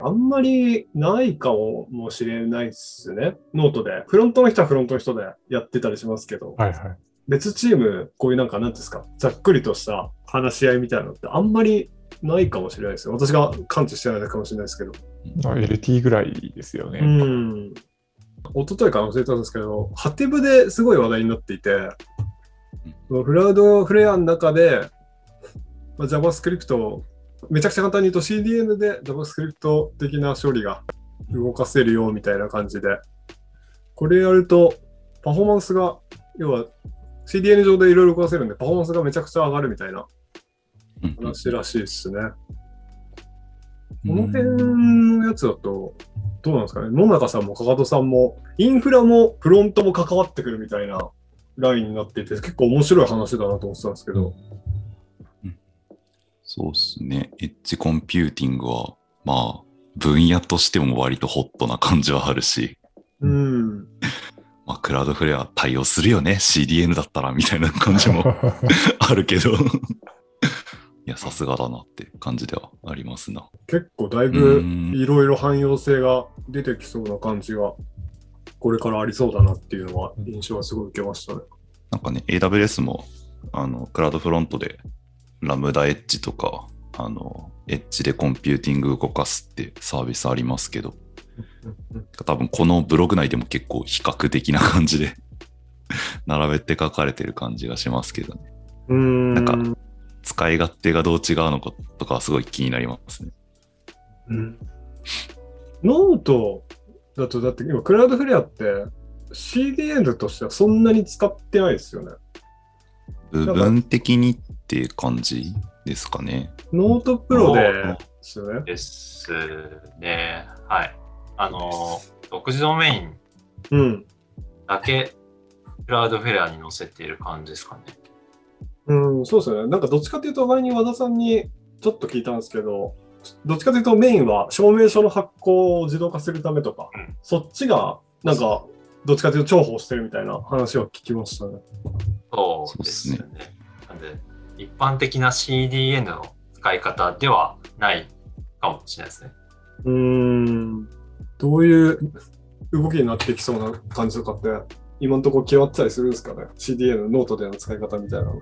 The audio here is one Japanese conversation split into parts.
あんまりないかもしれないですね。ノートで。フロントの人はフロントの人でやってたりしますけど、 はいはい。 別チーム、こういうなんていうんですか、ざっくりとした話し合いみたいなのってあんまりないかもしれないですよ。私が感知してないだけかもしれないですけど。 LT ぐらいですよね。 一昨日から忘れたんですけど、ハテブですごい話題になっていて、クラウドフレアの中で、JavaScript をめちゃくちゃ簡単に言うと CDN で JavaScript 的な処理が動かせるよみたいな感じで、これやるとパフォーマンスが、要は CDN 上でいろいろ動かせるんで、パフォーマンスがめちゃくちゃ上がるみたいな話らしいですね。この辺のやつだと、どうなんですかね。野中さんもかかとさんも、インフラもフロントも関わってくるみたいなラインになっていて、結構面白い話だなと思ってたんですけど。 そうですね。エッジコンピューティングは、まあ、分野としても割とホットな感じはあるし、まあ、クラウドフレア対応するよね、CDN だったら、みたいな感じもあるけど、いや、さすがだなって感じではありますな。 結構だいぶいろいろ汎用性が出てきそうな感じが、これからありそうだなっていうのは、印象はすごい受けましたね。 なんかね、AWS も、クラウドフロントで、ラムダエッジとか、エッジでコンピューティング動かすってサービスありますけど、多分このブログ内でも結構比較的な感じで並べて書かれてる感じがしますけどね。なんか、使い勝手がどう違うのかとかすごい気になりますね。 ノートだと、だって今クラウドフレアって CDN としてはそんなに使ってないですよね。 部分的にっていう感じですかね。 ノートプロですよね。 ですね。はい。独自ドメインだけクラウドフレアに載せている感じですかね。 そうですよね。なんかどっちかというと前に和田さんにちょっと聞いたんですけど、どっちかというとメインは証明書の発行を自動化するためとか、そっちがなんかどっちかというと重宝してるみたいな話を聞きましたね。 そうですね。なんで一般的な CDN の使い方ではないかもしれないですね。 どういう動きになってきそうな感じとかって今のところ決まってたりするんですかね。CDN のノートでの使い方みたいなの。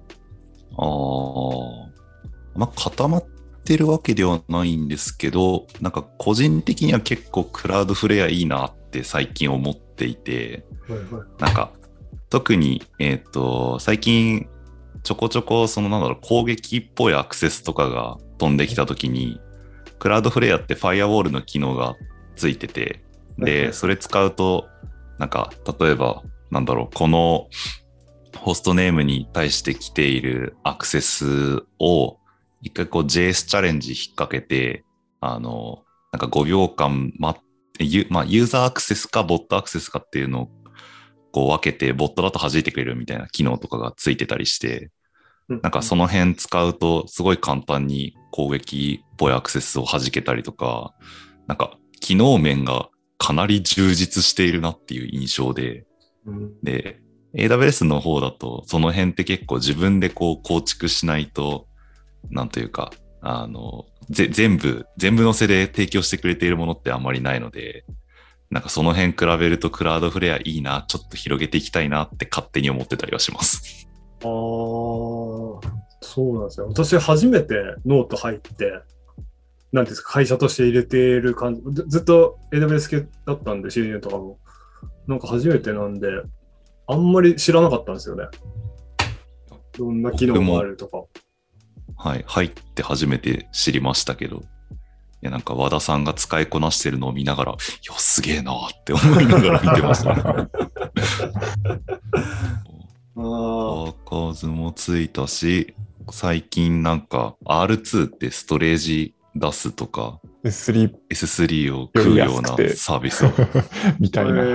まあ固まってるわけではないんですけど、なんか個人的には結構クラウドフレアいいなって最近思っていて、なんか特に最近ちょこちょこ攻撃っぽいアクセスとかが飛んできたときに、クラウドフレアってファイアウォールの機能がついてて、でそれ使うとなんか例えばこのホストネームに対して来ているアクセスを一回JS チャレンジ引っ掛けて、なんか5秒間待って、ユーザーアクセスかボットアクセスかっていうのを分けて、ボットだと弾いてくれるみたいな機能とかがついてたりして、なんかその辺使うとすごい簡単に攻撃っぽいアクセスを弾けたりとか、なんか機能面がかなり充実しているなっていう印象で、で、AWS の方だとその辺って結構自分で構築しないと、なんというか、全部のせで提供してくれているものってあんまりないので、なんかその辺比べるとクラウドフレアいいな、ちょっと広げていきたいなって勝手に思ってたりはします。 そうなんですよ。私初めてノート入って、なんですか、会社として入れている感じ、ずっと AWS 系だったんで、CDN とかも。なんか初めてなんで、あんまり知らなかったんですよね。どんな機能があるとか。 はい、入って初めて知りましたけど、いやなんか和田さんが使いこなしてるのを見ながら、いやすげえなって思いながら見てましたね。アーカーズもついたし、最近なんか R2 ってストレージ出すとか S3 を食うようなサービスをみたいな、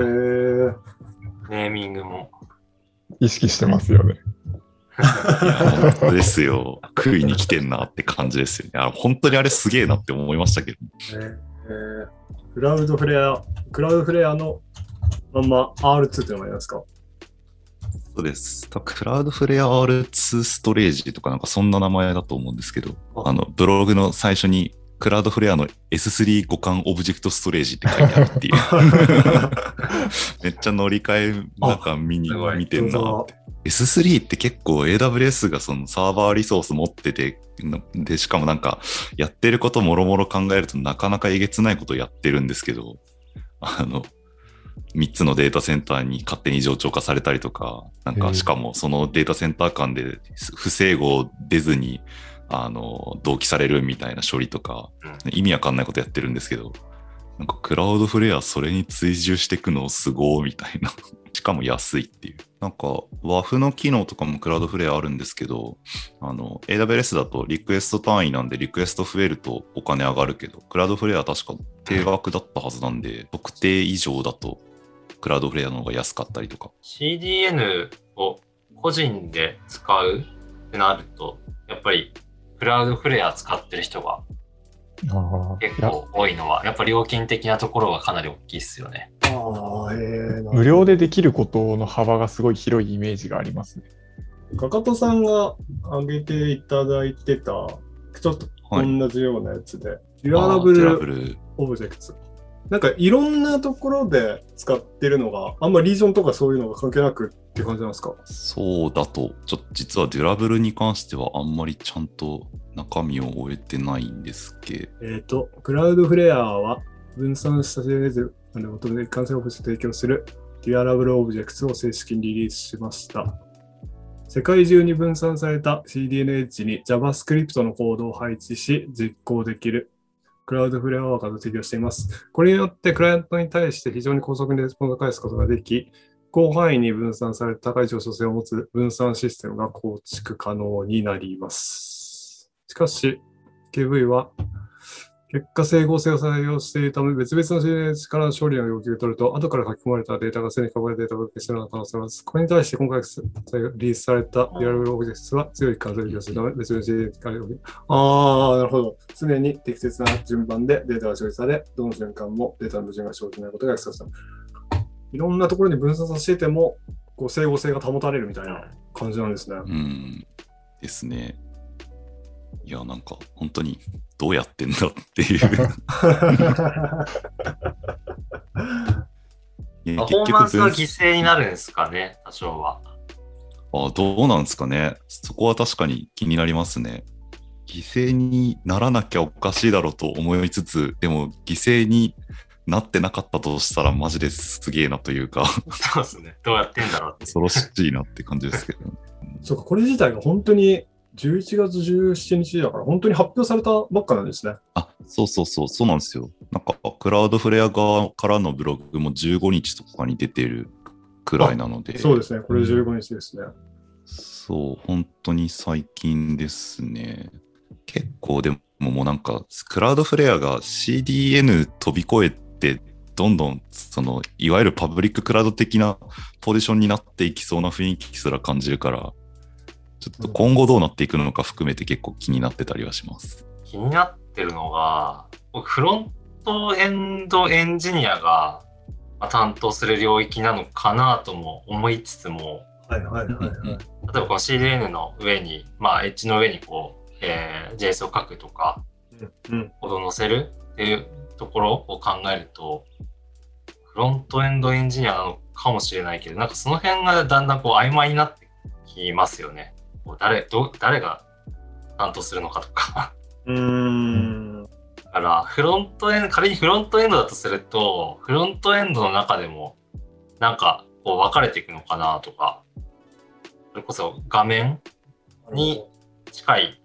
ネーミングも意識してますよね。 いや本当ですよ。食いに来てんなって感じですよね。本当にあれすげえなって思いましたけど。 クラウドフレアのまんま R2 って名前なんですか？ そうです。クラウドフレア R2 ストレージとかなんかそんな名前だと思うんですけど、ブログの最初にクラウドフレアの S3 互換オブジェクトストレージって書いてあるっていう。めっちゃ乗り換えなんか見てんなって。S3 って結構 AWS がそのサーバーリソース持ってて、で、しかもなんかやってることもろもろ考えるとなかなかえげつないことをやってるんですけど、3つのデータセンターに勝手に冗長化されたりとか、なんかしかもそのデータセンター間で不整合出ずに、同期されるみたいな処理とか、意味わかんないことやってるんですけど、なんかクラウドフレアそれに追従していくのすごいみたいな。しかも安いっていう。なんか WAF の機能とかもクラウドフレアあるんですけど、AWS だとリクエスト単位なんでリクエスト増えるとお金上がるけど、クラウドフレアは確か定額だったはずなんで、特定以上だとクラウドフレアの方が安かったりとか。 CDN を個人で使うってなると、やっぱりクラウドフレア使ってる人が結構多いのは、やっぱり料金的なところがかなり大きいですよね。 無料でできることの幅がすごい広いイメージがありますね。 かかとさんが挙げていただいてた、ちょっと同じようなやつで、デュアラブルオブジェクト。なんかいろんなところで使ってるのが、あんまリージョンとかそういうのが関係なくって感じなんですか？ そうだと、実はデュラブルに関してはあんまりちゃんと中身を終えてないんですけど。クラウドフレアは分散した CDN で求める完成オブジェクトを提供するデュアラブルオブジェクトを正式にリリースしました。世界中に分散された CDN エッジに JavaScript のコードを配置し実行できるクラウドフレアワーカーを提供しています。これによってクライアントに対して非常に高速にレスポンスを返すことができ、広範囲に分散された高い上昇性を持つ分散システムが構築可能になります。しかし、KV は結果整合性を採用しているため、別々の CDN から処理の要求を取ると、後から書き込まれたデータがすでに書かれたデータを消すような可能性があります。これに対して今回リリースされたデュアラブルオブジェクトは強い関数を利用するため、別々の CDN からなるほど。常に適切な順番でデータが処理され、どの瞬間もデータの矛盾が生じないことが約束された。いろんなところに分散させていても、こう整合性が保たれるみたいな感じなんですね。 ですね。いや、なんか本当にどうやってんだっていう。 パフォーマンスが犠牲になるんですかね、多少は。 どうなんですかね。そこは確かに気になりますね。犠牲にならなきゃおかしいだろうと思いつつ、でも犠牲になってなかったとしたらマジですげえなというか。 そうですね。どうやってんだろうって。 恐ろしいなって感じですけど、ね。 そうか、これ自体が本当に11月17日だから本当に発表されたばっかなんですね。 そうなんですよ。なんかクラウドフレア側からのブログも15日とかに出てるくらいなので。 そうですね。これ15日ですね。 そう、本当に最近ですね。結構でもうなんかクラウドフレアが CDN 飛び越えてどんどんそのいわゆるパブリッククラウド的なポジションになっていきそうな雰囲気すら感じるから、ちょっと今後どうなっていくのか含めて結構気になってたりはします。 気になってるのが、フロントエンドエンジニアが担当する領域なのかなとも思いつつも、例えばこの CDN の上に、エッジの上にこう、JS を書くとか、コードを載せるっていうところを考えると、フロントエンドエンジニアなのかもしれないけど、なんかその辺がだんだんこう曖昧になってきますよね。誰が担当するのかとか。だから仮にフロントエンドだとすると、フロントエンドの中でもなんかこう分かれていくのかなとか、それこそ画面に近い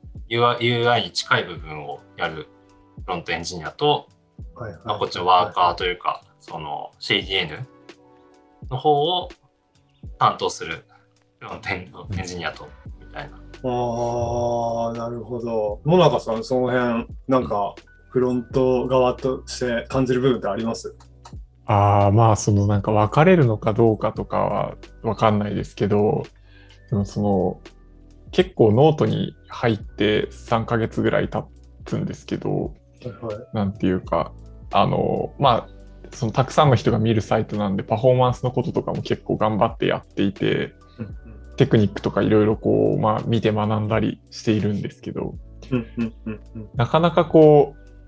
UI に近い部分をやるフロントエンジニアと、こっちのワーカーというか、その CDN の方を担当するフロントエンドエンジニアとみたいな。 なるほど。野中さん、その辺なんかフロント側として感じる部分ってあります？ そのなんか分かれるのかどうかとかは分かんないですけど、でもその結構ノートに入って3ヶ月ぐらい経つんですけど、なんていうか、そのたくさんの人が見るサイトなんでパフォーマンスのこととかも結構頑張ってやっていて、テクニックとかいろいろこう、見て学んだりしているんですけど、なかなかこう、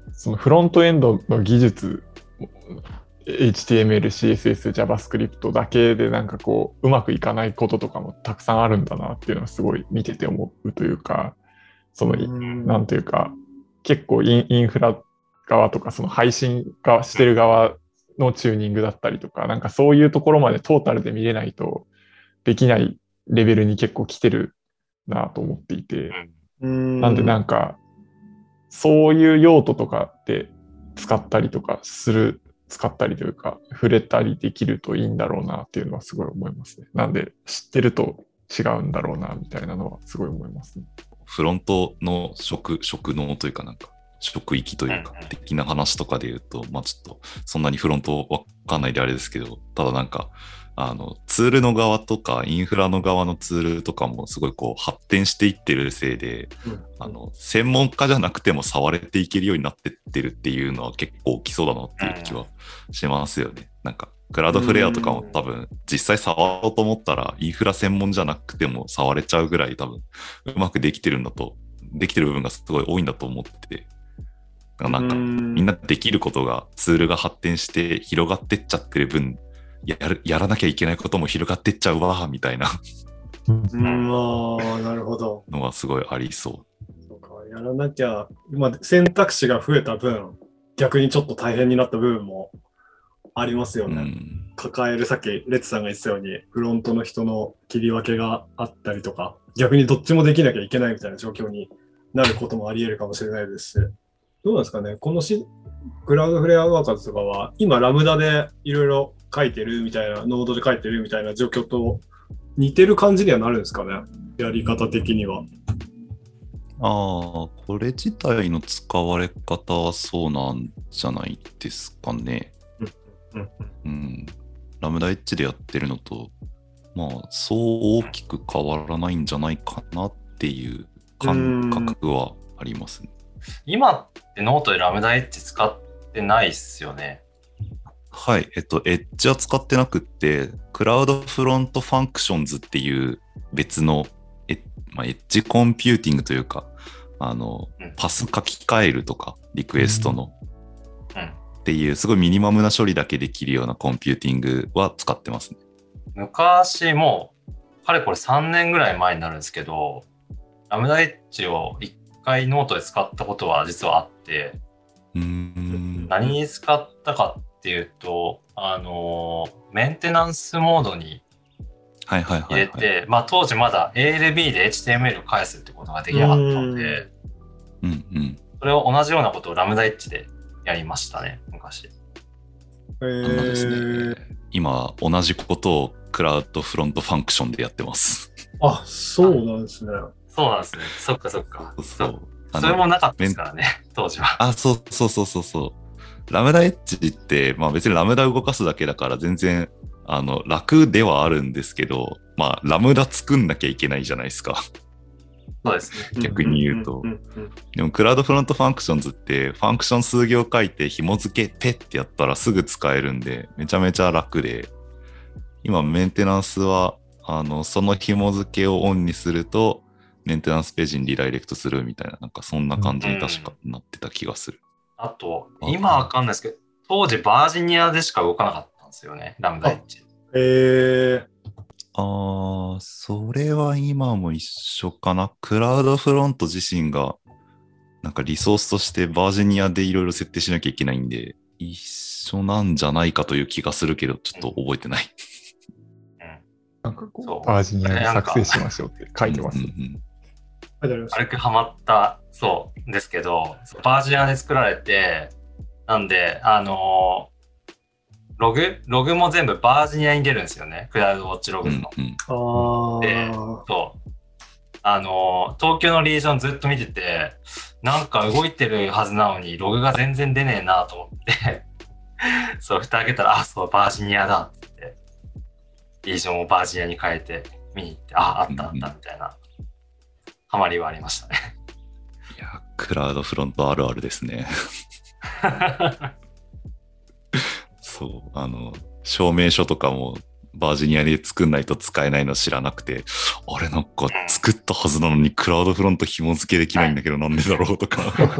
そのフロントエンドの技術、HTML、CSS、JavaScript だけでなんかこう、うまくいかないこととかもたくさんあるんだなっていうのはすごい見てて思うというか、その、なんていうか、結構インフラ側とか、その配信側してる側のチューニングだったりとか、なんかそういうところまでトータルで見れないとできないレベルに結構来てるなと思っていて、なんでなんか、そういう用途とかって使ったりとか使ったりというか、触れたりできるといいんだろうなっていうのはすごい思いますね。なんで知ってると違うんだろうなみたいなのはすごい思いますね。 フロントの職能というかなんか職域というか的な話とかで言うと、まあちょっとそんなにフロントわかんないであれですけど、ただなんかツールの側とかインフラの側のツールとかもすごいこう発展していってるせいで、専門家じゃなくても触れていけるようになってってるっていうのは結構大きそうだなっていう気はしますよね。なんかクラウドフレアとかも多分実際触ろうと思ったらインフラ専門じゃなくても触れちゃうぐらい多分うまくできてる部分がすごい多いんだと思ってて、なんかみんなできることがツールが発展して広がってっちゃってる分やらなきゃいけないことも広がってっちゃうわみたいななるほどのはすごいありそう。 そうか、やらなきゃ今選択肢が増えた分逆にちょっと大変になった部分もありますよね。抱える、さっきレッツさんが言ってたようにフロントの人の切り分けがあったりとか、逆にどっちもできなきゃいけないみたいな状況になることもあり得るかもしれないですし、どうなんですかね、このクラウドフレアワーカーズとかは今ラムダでいろいろ書いてるみたいな、ノードで書いてるみたいな状況と似てる感じにはなるんですかね、やり方的には。 これ自体の使われ方はそうなんじゃないですかね。ラムダエッジでやってるのと、まあそう大きく変わらないんじゃないかなっていう感覚はありますね。 今ってノートでラムダエッジ使ってないっすよね。 はい、エッジは使ってなくって、クラウドフロントファンクションズっていう別のエッジコンピューティングというか、パス書き換えるとか、リクエストの、っていうすごいミニマムな処理だけできるようなコンピューティングは使ってますね。 昔もうかれこれ3年ぐらい前になるんですけど、ラムダエッジを1回ノートで使ったことは実はあって、何に使ったかっていうと、メンテナンスモードに入れて、まあ当時まだ ALB で HTML を返すってことができなかったので、それを同じようなことをラムダエッジでやりましたね、昔。 ですね。今同じことをクラウドフロントファンクションでやってます。 あ、そうなんですね。 そうなんですね。そっかそっか。それもなかったですからね、当時は。 そう。ラムダエッジって、まあ別にラムダ動かすだけだから全然楽ではあるんですけど、まあラムダ作んなきゃいけないじゃないですか。 そうですね。 逆に言うと。でもクラウドフロントファンクションズってファンクション数行書いて紐付けペッてやったらすぐ使えるんでめちゃめちゃ楽で、今メンテナンスはその紐付けをオンにするとメンテナンスページにリダイレクトするみたいな、なんかそんな感じに確かなってた気がする。 あと、今わかんないですけど、当時バージニアでしか動かなかったんですよね、ラムダエッジ。 それは今も一緒かな。クラウドフロント自身がなんかリソースとしてバージニアでいろいろ設定しなきゃいけないんで、一緒なんじゃないかという気がするけど、ちょっと覚えてない。 なんかこう、バージニアで作成しましょうって書いてます。 軽くハマった、そうですけど、バージニアで作られて、なんで、ログも全部バージニアに出るんですよね。クラウドウォッチログの。で、そう。東京のリージョンずっと見てて、なんか動いてるはずなのに、ログが全然出ねえなと思って、そう、蓋開けたら、そう、バージニアだって。リージョンをバージニアに変えて見に行って、あったみたいな、ハマりはありましたね。 いや、クラウドフロントあるあるですね。そう、証明書とかもバージニアで作んないと使えないの知らなくて、 あれなんか作ったはずなのにクラウドフロント紐付けできないんだけどなんでだろうとか。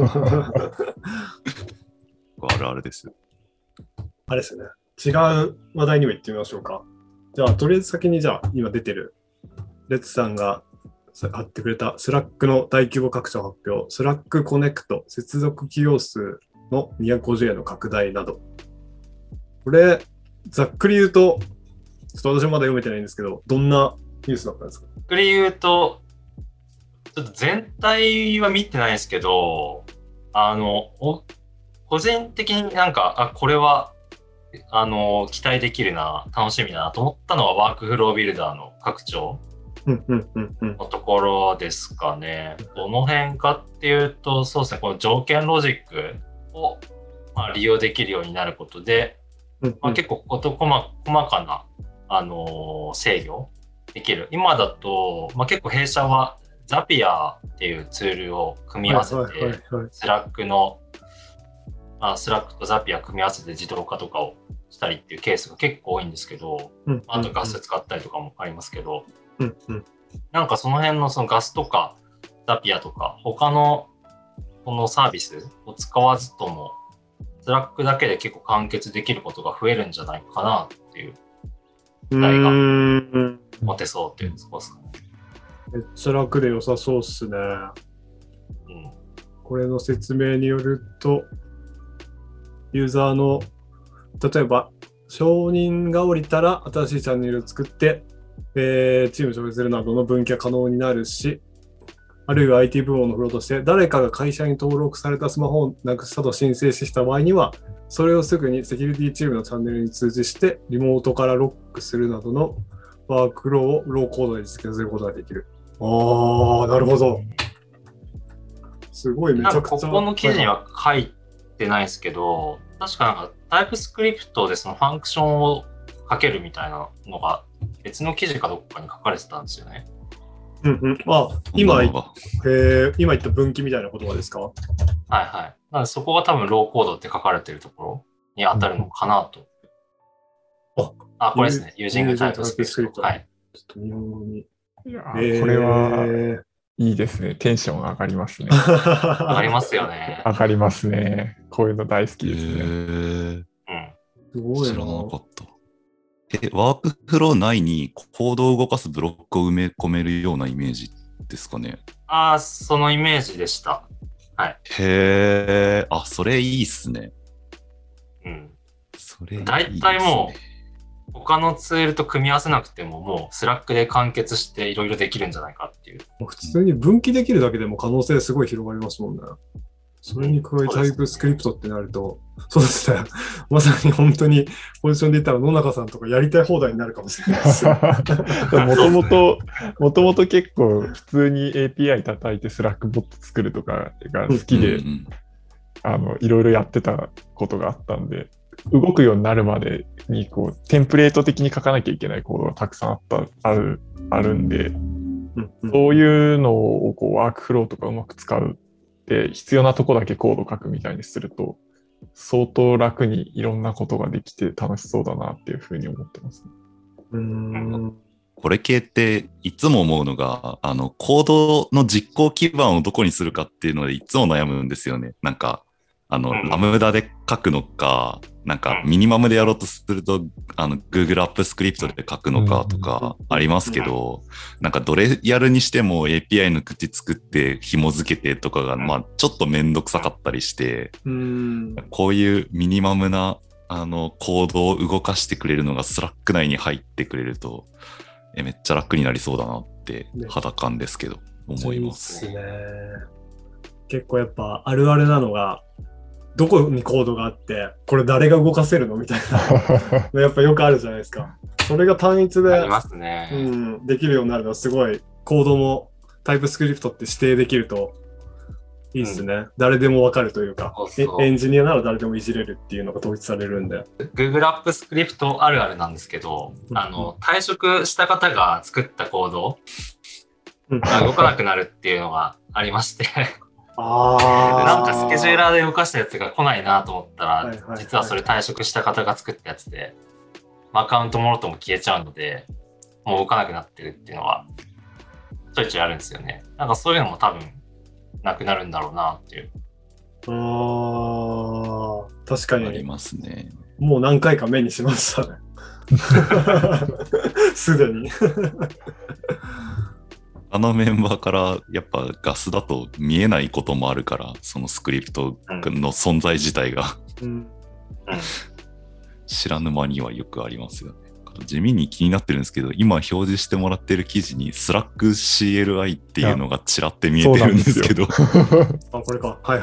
あるあるです。 あれですね。違う話題にも行ってみましょうか。じゃあ、とりあえず先にじゃあ、今出てる、レッツさんが貼ってくれたスラックの大規模拡張発表、スラックコネクト接続企業数の250への拡大など。これ、ざっくり言うと、ちょっと私もまだ読めてないんですけど、どんなニュースだったんですか？ ざっくり言うと、ちょっと全体は見てないですけど、個人的になんか、これは、期待できるな、楽しみだなと思ったのはワークフロービルダーの拡張のところですかね。どの辺かっていうと、そうですね、この条件ロジックを、利用できるようになることで、結構細かな、制御できる。今だと、結構弊社はザピアっていうツールを組み合わせて、スラックとザピア組み合わせて自動化とかをしたりっていうケースが結構多いんですけど、あとガス使ったりとかもありますけど、なんかその辺のそのガスとかザピアとか他のこのサービスを使わずともスラックだけで結構完結できることが増えるんじゃないかなっていう期待が持てそうっていうところですかね。 めっちゃ楽で良さそうっすね。これの説明によると、ユーザーの例えば承認が下りたら新しいチャンネルを作って、チームを処理するなどの分岐が可能になるし、あるいは IT 部門のフローとして誰かが会社に登録されたスマホをなくしたと申請してきた場合には、それをすぐにセキュリティチームのチャンネルに通知してリモートからロックするなどのワークフローをローコードで実現することができる。なるほど。すごいめちゃくちゃ。 ここの記事には書いてないですけど、確かなんかタイプスクリプトでそのファンクションをかけるみたいなのが別の記事かどっかに書かれてたんですよね。 今言った分岐みたいな言葉ですか？ はいはい。なのでそこが多分ローコードって書かれてるところに当たるのかなと。これですね。ユージングタイプスクリプト。はい。 ちょっと日本語に。 いや、これはいいですね。テンション上がりますね。 上がりますよね。 上がりますね。こういうの大好きですね。 すごいな。 知らなかった。ワークフロー内にコードを動かすブロックを埋め込めるようなイメージですかね。 そのイメージでした。はい。 へー、それいいっすね。それいいですね。 大体もう他のツールと組み合わせなくてももうスラックで完結していろいろできるんじゃないかっていう。 普通に分岐できるだけでも可能性すごい広がりますもんね。それに加えタイプスクリプトってなると、そうですね。まさに本当にポジションで言ったら野中さんとかやりたい放題になるかもしれないです。 もともと結構普通に API 叩いてスラックボット作るとかが好きで、いろいろやってたことがあったんで、動くようになるまでにテンプレート的に書かなきゃいけないコードがたくさんあるんで、そういうのをワークフローとかうまく使うで必要なとこだけコード書くみたいにすると相当楽にいろんなことができて楽しそうだなっていうふうに思ってますね。 これ系っていつも思うのがコードの実行基盤をどこにするかっていうのでいつも悩むんですよね。なんかラムダで書くのか、なんかミニマムでやろうとするとGoogle アップスクリプトで書くのかとかありますけど、なんかどれやるにしても API の口作って紐付けてとかがちょっとめんどくさかったりして、こういうミニマムなコードを動かしてくれるのがスラック内に入ってくれるとめっちゃ楽になりそうだなって肌感ですけど思います。 結構やっぱあるあるなのがどこにコードがあってこれ誰が動かせるのみたいなやっぱよくあるじゃないですか。それが単一で、できるようになるのはすごい。コードもタイプスクリプトって指定できるといいっすね。誰でもわかるというか、エンジニアなら誰でもいじれるっていうのが統一されるんで。 Google アップスクリプトあるあるなんですけど、退職した方が作ったコードが動かなくなるっていうのがありましてなんかスケジューラーで動かしたやつが来ないなと思ったら、実はそれ退職した方が作ったやつで、アカウントもろとも消えちゃうので、もう動かなくなってるっていうのはちょいちょいあるんですよね。なんかそういうのも多分なくなるんだろうなっていう。 確かに。 ありますね。 もう何回か目にしましたね。すでに。 あのメンバーからやっぱガスだと見えないこともあるから、そのスクリプトの存在自体が、知らぬ間にはよくありますよね。地味に気になってるんですけど、今表示してもらってる記事にスラック CLI っていうのがちらって見えてるんですけど。 これか。はい。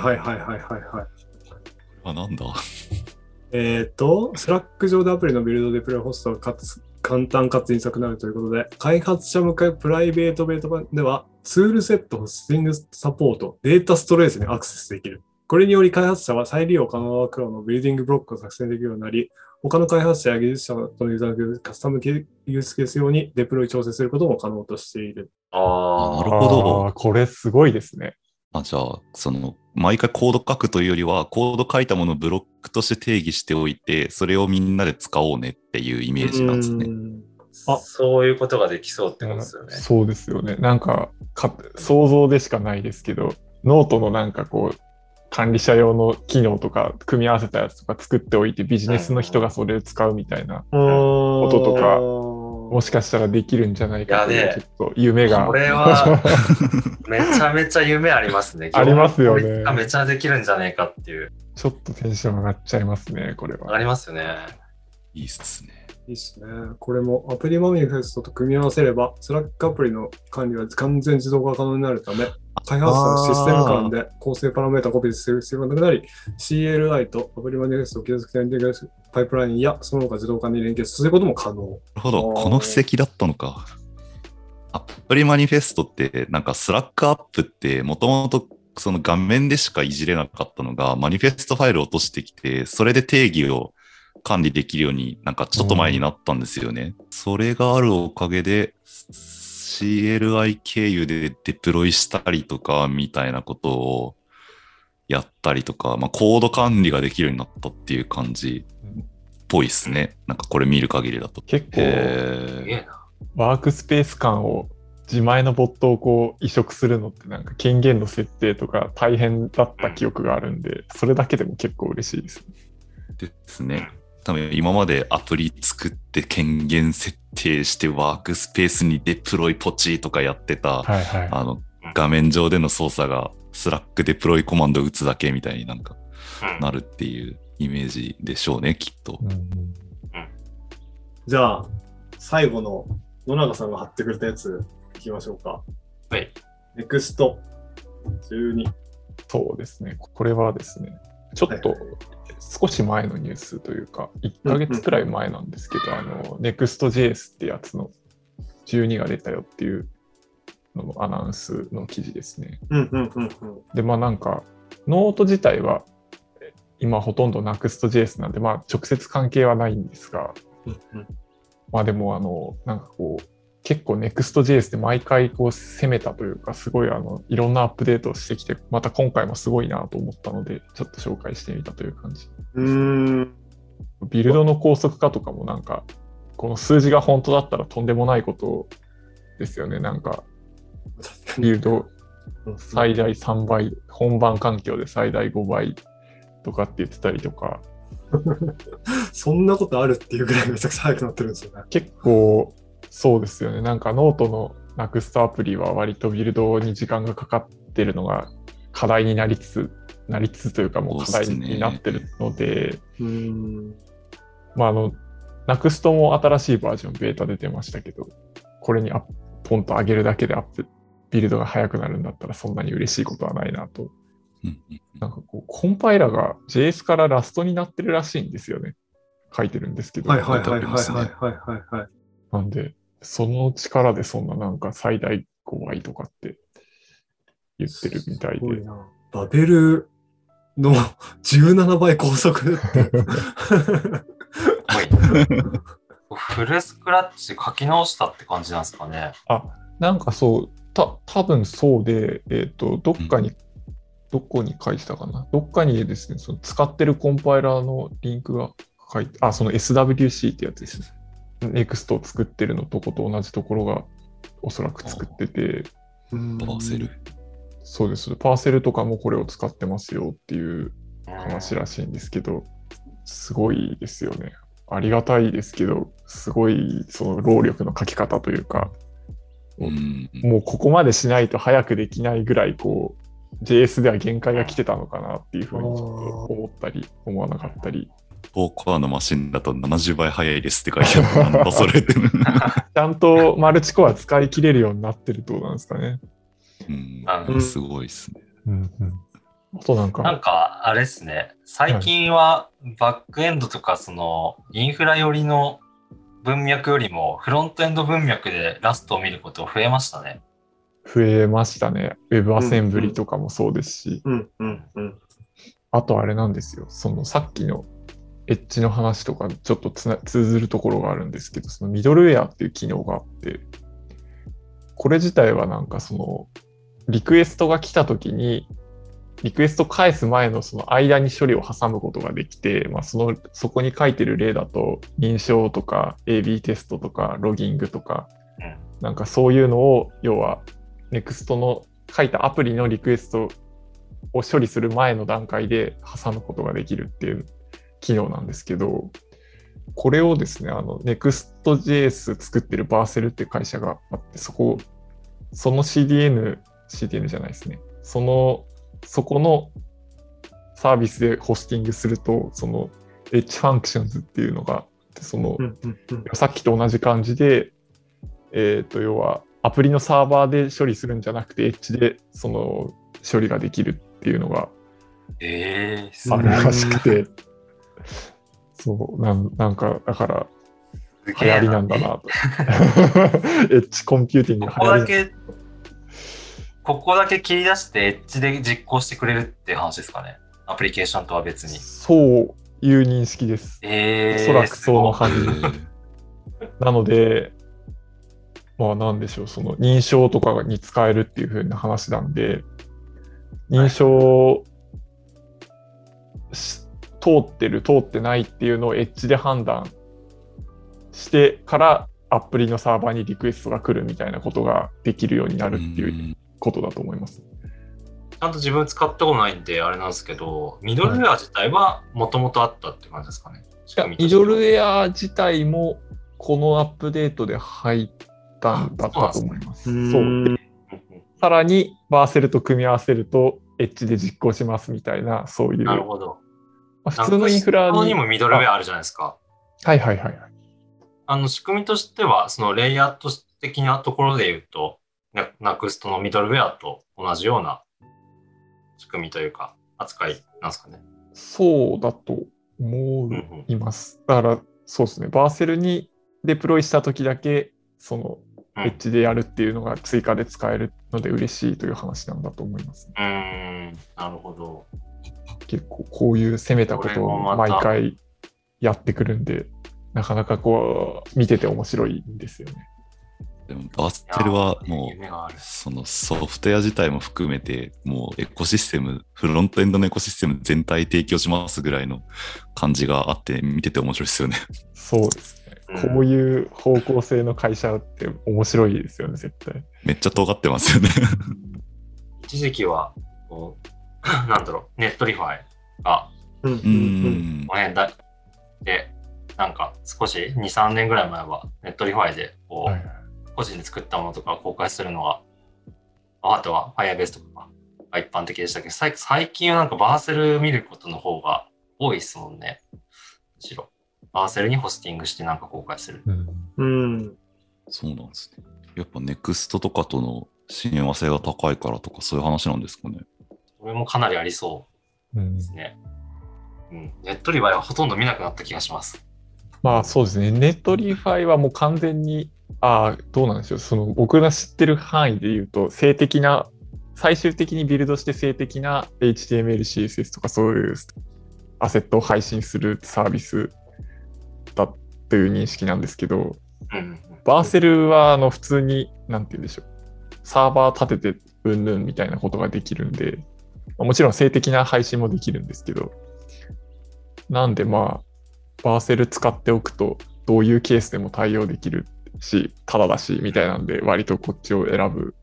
なんだスラック上でアプリのビルドデプロイホストが簡単かつ迅速になるということで、開発者向けプライベートベータ版では、ツールセット、ホスティングサポート、データストレージにアクセスできる。これにより開発者は再利用可能なワークフローのビルディングブロックを作成できるようになり、他の開発者や技術者とのユーザーカスタムユースケース用にデプロイ調整することも可能としている。 なるほど。 これすごいですね。 じゃあ、毎回コード書くというよりは、コード書いたものをブロックとして定義しておいて、それをみんなで使おうねっていうイメージなんですね。 そういうことができそうってことですよね。 そうですよね。なんか想像でしかないですけど、ノートのなんかこう、管理者用の機能とか組み合わせたやつとか作っておいてビジネスの人がそれを使うみたいなこととか、もしかしたらできるんじゃないかという、ちょっと夢が。 これはめちゃめちゃ夢ありますね。 ありますよね。 めちゃできるんじゃないかっていう。 ちょっとテンション上がっちゃいますね、これは。 上がりますよね。 いいっすね。 いいっすね。これもアプリマニフェストと組み合わせれば、スラックアプリの管理は完全自動化可能になるため、開発者のシステム間で構成パラメータをコピーする必要がなくなり、CLI とアプリマニフェストを継続的にインテグレーションパイプラインやその他自動化に連携することも可能。なるほど。この布石だったのか。アプリマニフェストって、なんかスラックアップってもともとその画面でしかいじれなかったのが、マニフェストファイルを落としてきて、それで定義を管理できるようになんかちょっと前になったんですよね。それがあるおかげで CLI 経由でデプロイしたりとかみたいなことをやったりとか、コード管理ができるようになったっていう感じっぽいですね。なんかこれ見る限りだと。 結構ワークスペース間を自前のボットをこう移植するのってなんか権限の設定とか大変だった記憶があるんで、それだけでも結構嬉しいですね。 ですね。多分今までアプリ作って権限設定してワークスペースにデプロイポチとかやってた、画面上での操作がスラックデプロイコマンド打つだけみたいになんかなるっていうイメージでしょうね、きっと。 じゃあ最後の野永さんが貼ってくれたやついきましょうか。 はい。 NEXT 12。 そうですね。これはですね、ちょっと少し前のニュースというか、1ヶ月くらい前なんですけど、Next.js ってやつの12が出たよっていうののアナウンスの記事ですね。で、なんか、ノート自体は今ほとんど Next.js なんで、直接関係はないんですが、でもなんかこう、結構 Next.js で毎回こう攻めたというか、すごいいろんなアップデートをしてきて、また今回もすごいなと思ったので、ちょっと紹介してみたという感じ。ビルドの高速化とかもなんか、この数字が本当だったらとんでもないことですよね。なんか、ビルド最大3倍、本番環境で最大5倍とかって言ってたりとか。 そんなことあるっていうぐらいめちゃくちゃ速くなってるんですよね。 結構、そうですよね。なんかノートの Next アプリは割とビルドに時間がかかってるのが課題になりつつというかもう課題になってるので、Next も新しいバージョンベータ出てましたけど、これにポンと上げるだけでビルドが速くなるんだったらそんなに嬉しいことはないなと。なんかこうコンパイラが JS からラストになってるらしいんですよね。書いてるんですけど。なんで、その力でそんななんか最大5倍とかって言ってるみたいで。 バベルの17倍高速って。 フルスクラッチ書き直したって感じなんですかね。 なんかそう、多分そうで、どこに書いてたかな。どっかにですね、その使ってるコンパイラーのリンクが書いて、その SWC ってやつですね。NEXT を作ってるのとこと同じところがおそらく作ってて、 パーセル。 そうです。パーセルとかもこれを使ってますよっていう話らしいんですけど、すごいですよね。ありがたいですけど、すごいその労力の書き方というか、もうここまでしないと早くできないぐらいこう JS では限界が来てたのかなっていうふうにちょっと思ったり思わなかったり。 4コアのマシンだと70倍早いですって書いてある。なんだそれって。ちゃんとマルチコア使い切れるようになってるってことなんですかね。 すごいですね。 あとなんかあれですね。最近はバックエンドとかそのインフラ寄りの文脈よりもフロントエンド文脈でラストを見ること増えましたね。 増えましたね。Web アセンブリとかもそうですし。あとあれなんですよ。そのさっきのエッジの話とかちょっと通ずるところがあるんですけど、そのミドルウェアっていう機能があって、これ自体はなんかそのリクエストが来た時にリクエスト返す前のその間に処理を挟むことができて、そこに書いてる例だと認証とか AB テストとかロギングとか、なんかそういうのを要は NEXT の書いたアプリのリクエストを処理する前の段階で挟むことができるっていう機能なんですけど、これをですね、Next.js 作ってるバーセルっていう会社があって、その CDN じゃないですね。そこのサービスでホスティングすると、その H ファンクションズっていうのがあって、さっきと同じ感じで、要はアプリのサーバーで処理するんじゃなくて、H でその処理ができるっていうのがあるらしくて、なんか、だから、流行りなんだなと。エッジコンピューティングの流行り。 ここだけ切り出してエッジで実行してくれるっていう話ですかね。アプリケーションとは別に。 そういう認識です。おそらくそのはず。なので、なんでしょう、その認証とかに使えるっていう風な話なんで、認証通ってる、通ってないっていうのをエッジで判断してからアプリのサーバーにリクエストが来るみたいなことができるようになるっていうことだと思います。 ちゃんと自分使ったことないんであれなんですけど、ミドルウェア自体はもともとあったって感じですかね。 ミドルウェア自体もこのアップデートで入ったんだったと思います。さらにバーセルと組み合わせるとエッジで実行しますみたいな、そういう。 なるほど。 普通のインフラにもミドルウェアあるじゃないですか。 はいはいはい。 仕組みとしては、そのレイヤー的なところで言うと、Next のミドルウェアと同じような仕組みというか、扱いなんですかね。 そうだと思います。だから、そうですね。バーセルにデプロイしたときだけ、そのエッジでやるっていうのが追加で使えるので嬉しいという話なんだと思います、 ね。なるほど。 結構こういう攻めたことを毎回やってくるんで、なかなかこう見てて面白いんですよね。 でもバーセルはもうそのソフトウェア自体も含めてもうエコシステム、フロントエンドのエコシステム全体提供しますぐらいの感じがあって見てて面白いですよね。 そうですね。こういう方向性の会社って面白いですよね、絶対。 めっちゃ尖ってますよね。 一時期はなんだろう、ネットリファイがこの辺でなんか少し 2,3 年ぐらい前はネットリファイで個人で作ったものとか公開するのが、あとは Firebase とかが一般的でしたけど、最近はなんかバーセル見ることの方が多いですもんね。むしろバーセルにホスティングしてなんか公開する。 そうなんですね。やっぱ NEXT とかとの親和性が高いからとかそういう話なんですかね。 これもかなりありそうですね。ネットリファイはほとんど見なくなった気がします。 そうですね。ネットリファイはもう完全に、どうなんでしょう。その僕が知ってる範囲で言うと、最終的にビルドして静的な HTML、CSS とかそういうアセットを配信するサービスだという認識なんですけど、バーセルは普通に、なんて言うんでしょう。サーバー立ててうんぬんみたいなことができるんで、もちろん静的な配信もできるんですけど、なんでバーセル使っておくとどういうケースでも対応できるし、ただだしみたいなんで割とこっちを選ぶ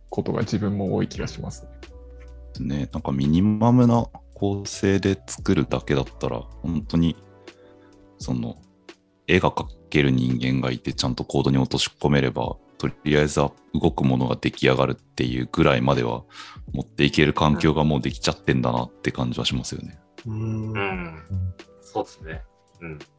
ことが自分も多い気がしますね。なんかミニマムな構成で作るだけだったら、本当にその絵が描ける人間がいてちゃんとコードに落とし込めれば、とりあえずは動くものが出来上がるっていうぐらいまでは持っていける環境がもうできちゃってんだなって感じはしますよね。 そうですね。